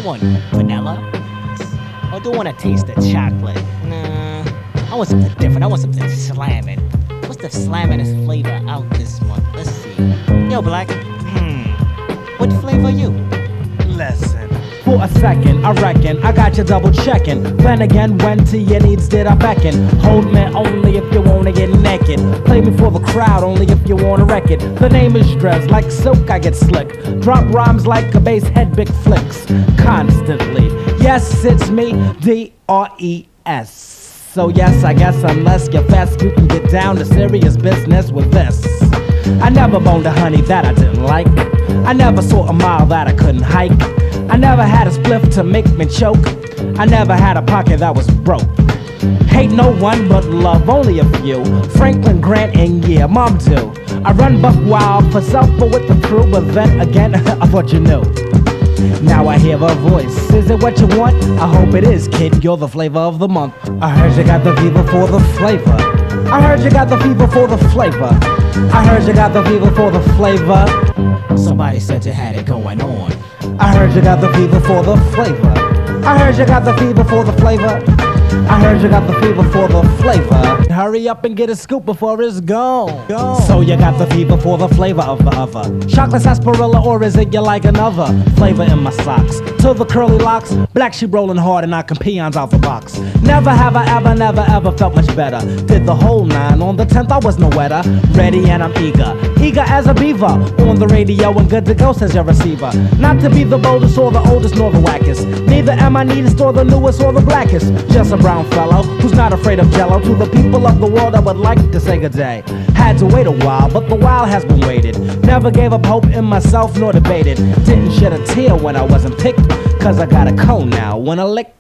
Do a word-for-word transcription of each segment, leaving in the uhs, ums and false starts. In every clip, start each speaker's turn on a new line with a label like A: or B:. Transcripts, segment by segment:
A: want vanilla? Or do you want to taste the chocolate? Nah, I want something different. I want something slamming. What's the slamminest flavor out this month? Let's see. Yo, Black. Hmm. What flavor are you?
B: Lesson.
C: For a second, I reckon I got you double checking. Then again, when to your needs did I beckon? Hold me only if you wanna get naked. Play me for the crowd only if you wanna wreck it. The name is Drez, like silk I get slick. Drop rhymes like a bass head, big flicks. Constantly, yes, it's me, D R E S. So yes, I guess unless you're fast, you can get down to serious business with this. I never boned a honey that I didn't like. I never saw a mile that I couldn't hike. I never had a spliff to make me choke. I never had a pocket that was broke. Hate no one but love only a few. Franklin Grant and yeah, Mom too. I run buck wild for self but with the crew. But then again, I thought you knew. Now I hear a voice. Is it what you want? I hope it is, kid. You're the flavor of the month. I heard you got the fever for the flavor. I heard you got the fever for the flavor. I heard you got the fever for the flavor.
A: Somebody said you had it going on.
C: I heard you got the fever for the flavor. I heard you got the fever for the flavor. I heard you got the fever for the flavor. Hurry up and get a scoop before it's gone. gone. So you got the fever for the flavor of the other. Chocolate sarsaparilla, or is it you like another flavor in my socks? To the curly locks, black sheep rolling hard and knocking peons out the box. Never have I ever, never ever felt much better. Did the whole nine, on the tenth I was no wetter. Ready and I'm eager, eager as a beaver. On the radio and good to go, says your receiver. Not to be the boldest or the oldest nor the wackest. Neither am I neatest or the newest or the blackest. Just a brown fellow who's not afraid of jello. To the people of the world I would like to say good day. Had to wait a while, but the while has been waited. Never gave up hope in myself nor debated. Didn't shed a tear when I wasn't picked, cause I got a cone now when I lick.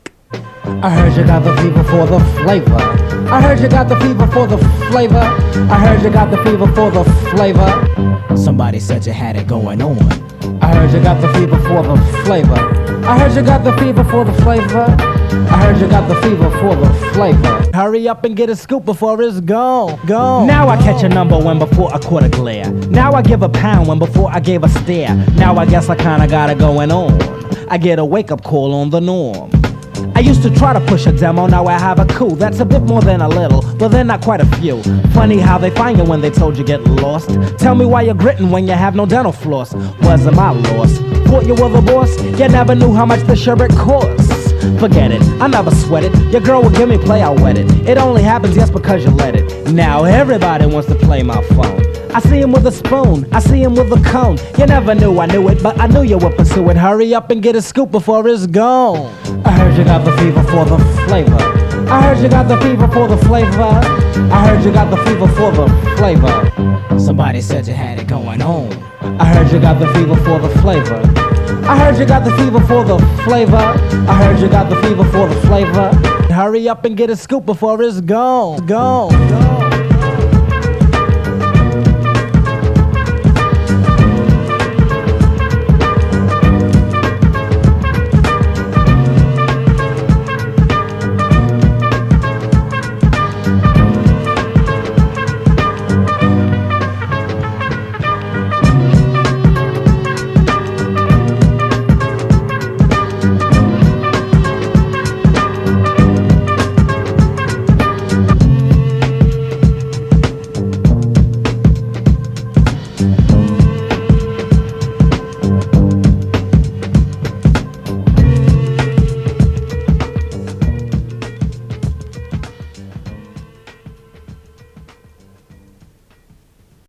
C: I heard you got the fever for the flavor. I heard you got the fever for the flavor. I heard you got the fever for the flavor.
A: Somebody said you had it going on.
C: I heard you got the fever for the flavor. I heard you got the fever for the flavor. I heard you got the fever for the flavor. Hurry up and get a scoop before it's gone. Gone. Now I catch a number when before I caught a glare. Now I give a pound when before I gave a stare. Now I guess I kinda got it going on. I get a wake up call on the norm. I used to try to push a demo, now I have a coup. That's a bit more than a little, but then not quite a few. Funny how they find you when they told you get lost. Tell me why you're gritting when you have no dental floss. Wasn't my loss. Thought you were the boss? You never knew how much the sherbet costs. Forget it, I never sweat it. Your girl will give me play, I'll wet it. It only happens just because you let it. Now everybody wants to play my phone. I see him with a spoon, I see him with a cone. You never knew I knew it, but I knew you would pursue it. Hurry up and get a scoop before it's gone. I heard you got the fever for the flavor. I heard you got the fever for the flavor. I heard you got the fever for the flavor.
A: Somebody said you had it going on.
C: I heard you got the fever for the flavor. I heard you got the fever for the flavor. I heard you got the fever for the flavor. Hurry up and get a scoop before it's gone. Gone. Gone.